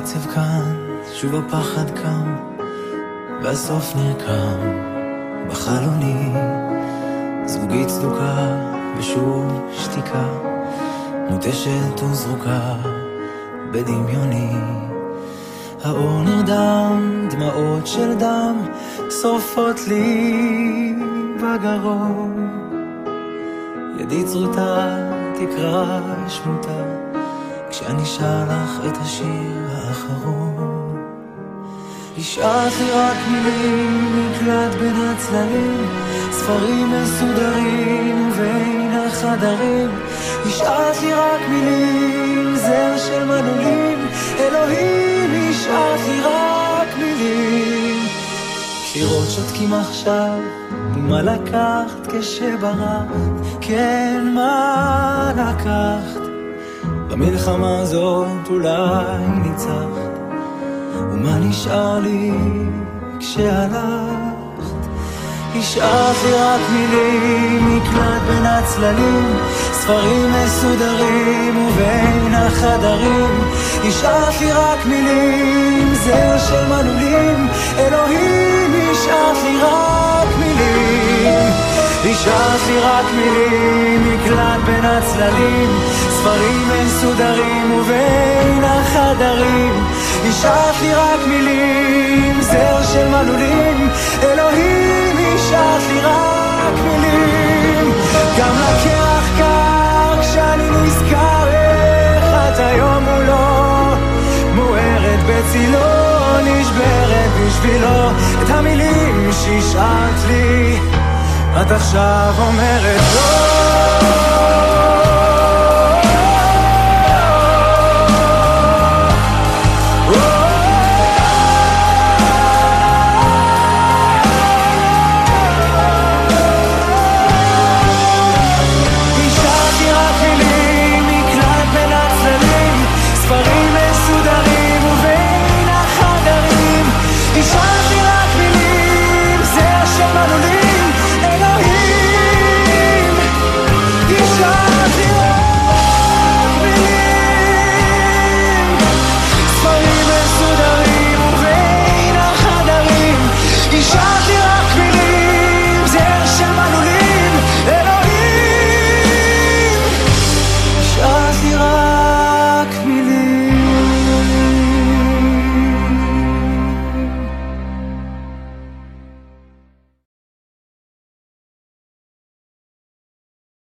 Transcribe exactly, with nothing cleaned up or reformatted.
העצב כאן, שוב הפחד קם, והסוף נרקם בחלוני. זוגית צדוקה ושוב שתיקה, מוטשת וזרוקה בדמיוני. האור נרדם, דמעות של דם שורפות לי בגרון. ידי צרוטה תקרא שמותה כשאני שר לך את השיר האחרון. השארת לי רק מילים, מקלט בין הצללים, ספרים מסודרים ובין החדרים. השארת לי רק מילים, זר של מנעולים, אלוהים השארת לי רק מילים. קירות שותקים עכשיו, מה לקחת כשברחת? כן, מה לקחת? במלחמה הזאת אולי ניצחת, ומה נשאר לי כשהלכת? השארת לי רק מילים, מקלט בין הצללים, ספרים מסודרים ובין החדרים. השארת לי רק מילים, זר של מנעולים, אלוהים השארת לי רק מילים. השארת לי רק מילים, מקלט בין הצללים, ספרים מסודרים ובין החדרים. השארת לי רק מילים, זר של מנעולים, אלוהים השארת לי רק מילים. גם לקרח קר כשאני נזכר איך את היום מולו, מוארת בצילו, נשברת בשבילו. את המילים שהשארת לי את עכשיו אומרת לא.